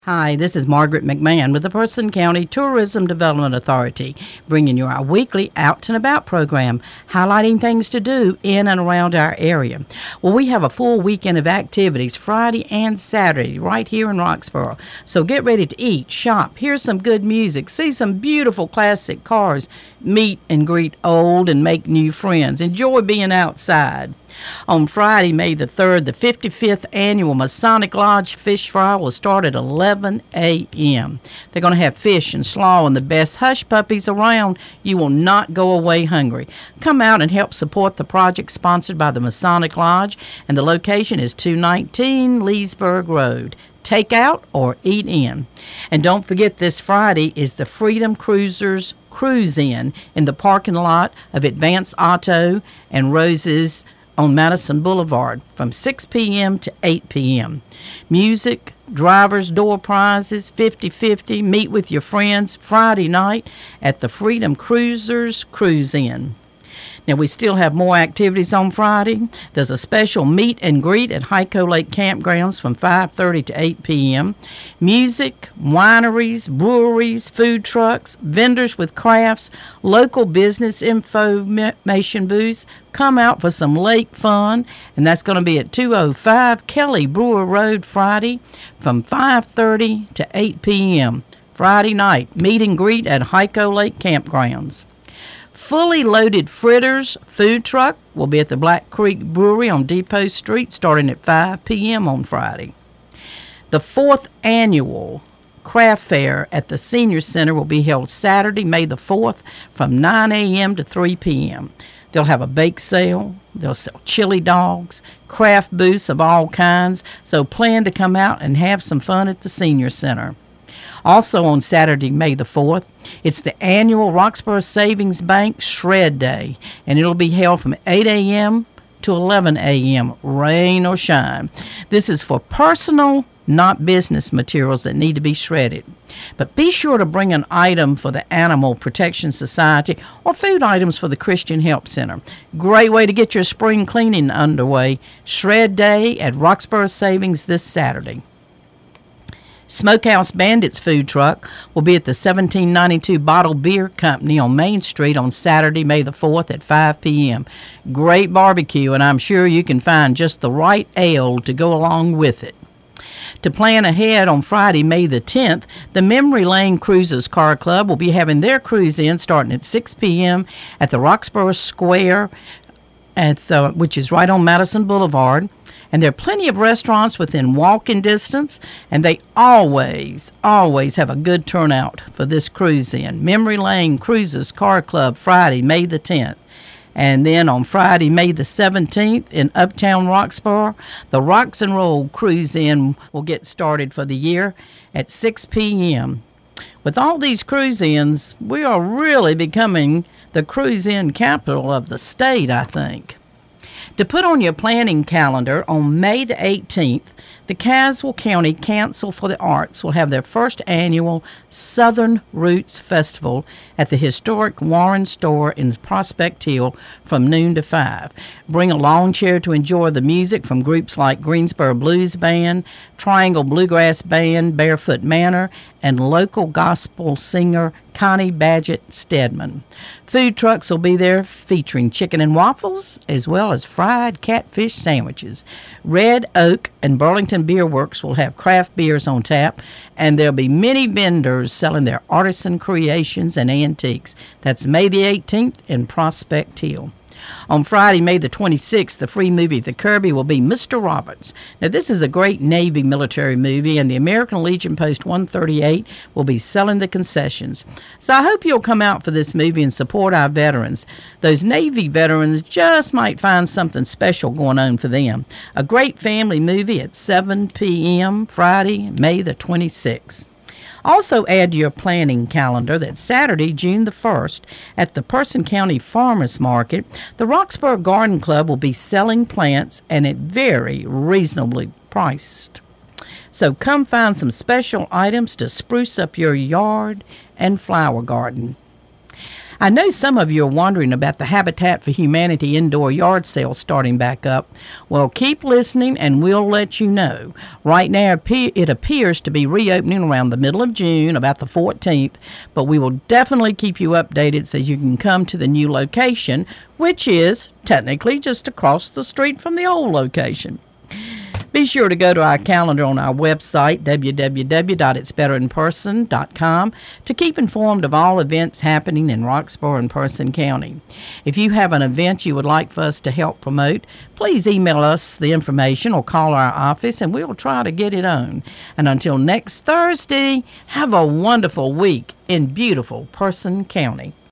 Hi, this is Margaret McMahon with the Person County Tourism Development Authority, bringing you our weekly Out and About program, highlighting things to do in and around our area. Well, we have a full weekend of activities Friday and Saturday right here in Roxboro. So get ready to eat, shop, hear some good music, see some beautiful classic cars, meet and greet old and make new friends. Enjoy being outside. On Friday, May the 3rd, the 55th Annual Masonic Lodge Fish Fry will start at 11 a.m. They're going to have fish and slaw and the best hush puppies around. You will not go away hungry. Come out and help support the project sponsored by the Masonic Lodge, and the location is 219 Leesburg Road. Take out or eat in. And don't forget, this Friday is the Freedom Cruisers Cruise In the parking lot of Advance Auto and Roses on Madison Boulevard from 6 p.m. to 8 p.m. Music, driver's door prizes, 50-50, meet with your friends Friday night at the Freedom Cruisers Cruise In. Now, we still have more activities on Friday. There's a special meet and greet at Hyco Lake Campgrounds from 5:30 to 8 p.m. Music, wineries, breweries, food trucks, vendors with crafts, local business information booths. Come out for some lake fun, and that's going to be at 205 Kelly Brewer Road Friday from 5:30 to 8 p.m. Friday night, meet and greet at Hyco Lake Campgrounds. Fully Loaded Fritters food truck will be at the Black Creek Brewery on Depot Street starting at 5 p.m. on Friday. The 4th Annual Craft Fair at the Senior Center will be held Saturday, May the 4th from 9 a.m. to 3 p.m. They'll have a bake sale. They'll sell chili dogs, craft booths of all kinds, so plan to come out and have some fun at the Senior Center. Also on Saturday, May the 4th, it's the annual Roxboro Savings Bank Shred Day, and it'll be held from 8 a.m. to 11 a.m., rain or shine. This is for personal, not business materials that need to be shredded. But be sure to bring an item for the Animal Protection Society or food items for the Christian Help Center. Great way to get your spring cleaning underway. Shred Day at Roxboro Savings this Saturday. Smokehouse Bandits food truck will be at the 1792 Bottle Beer Company on Main Street on Saturday, May the 4th at 5 p.m. Great barbecue, and I'm sure you can find just the right ale to go along with it. To plan ahead, on Friday, May the 10th, the Memory Lane Cruisers Car Club will be having their cruise in starting at 6 p.m. at the Roxboro Square, which is right on Madison Boulevard. And there are plenty of restaurants within walking distance, and they always have a good turnout for this cruise in. Memory Lane Cruisers Car Club, Friday, May the 10th. And then on Friday, May the 17th, in Uptown Roxboro, the Rocks and Roll Cruise In will get started for the year at 6 p.m. With all these cruise ins, we are really becoming the cruise in capital of the state, I think. To put on your planning calendar, on May the 18th, the Caswell County Council for the Arts will have their first annual Southern Roots Festival at the historic Warren Store in Prospect Hill from noon to 5. Bring a lawn chair to enjoy the music from groups like Greensboro Blues Band, Triangle Bluegrass Band, Barefoot Manor, and local gospel singer Connie Badgett Stedman. Food trucks will be there featuring chicken and waffles as well as fried catfish sandwiches. Red Oak and Burlington Beer Works will have craft beers on tap, and there'll be many vendors selling their artisan creations and antiques. That's May the 18th in Prospect Hill. On Friday, May the 26th, the free movie The Kirby will be Mr. Roberts. Now, this is a great Navy military movie, and the American Legion Post 138 will be selling the concessions. So I hope you'll come out for this movie and support our veterans. Those Navy veterans just might find something special going on for them. A great family movie at 7 p.m. Friday, May the 26th. Also add to your planning calendar that Saturday, June the 1st, at the Person County Farmers Market, the Roxboro Garden Club will be selling plants and at very reasonably priced. So come find some special items to spruce up your yard and flower garden. I know some of you are wondering about the Habitat for Humanity indoor yard sale starting back up. Well, keep listening and we'll let you know. Right now, it appears to be reopening around the middle of June, about the 14th, but we will definitely keep you updated so you can come to the new location, which is technically just across the street from the old location. Be sure to go to our calendar on our website, www.itsbetterinperson.com, to keep informed of all events happening in Roxborough and Person County. If you have an event you would like for us to help promote, please email us the information or call our office and we'll try to get it on. And until next Thursday, have a wonderful week in beautiful Person County.